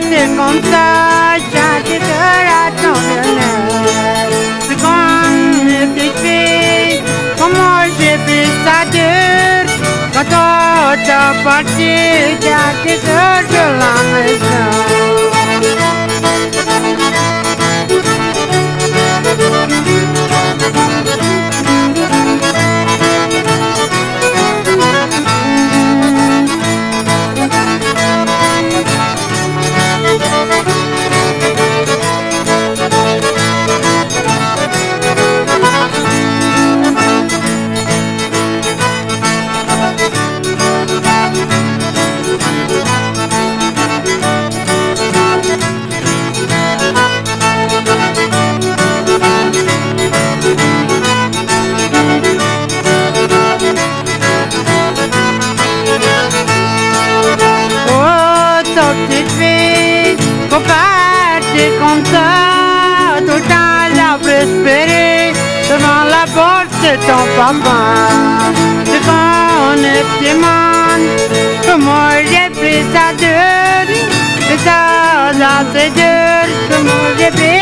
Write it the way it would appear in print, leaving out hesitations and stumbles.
t'es comme ça, j'ai cœur à ton honneur. C'est comme une petite fille, comment j'ai pris ça dur. Quand toi t'as parti, j'ai cœur de la maison. Comme ça, tout le temps la prospérer devant la porte de ton papa. C'est quand on est petit monde, que moi j'ai pris ça dur, c'est ça, là c'est dur, que moi j'ai pris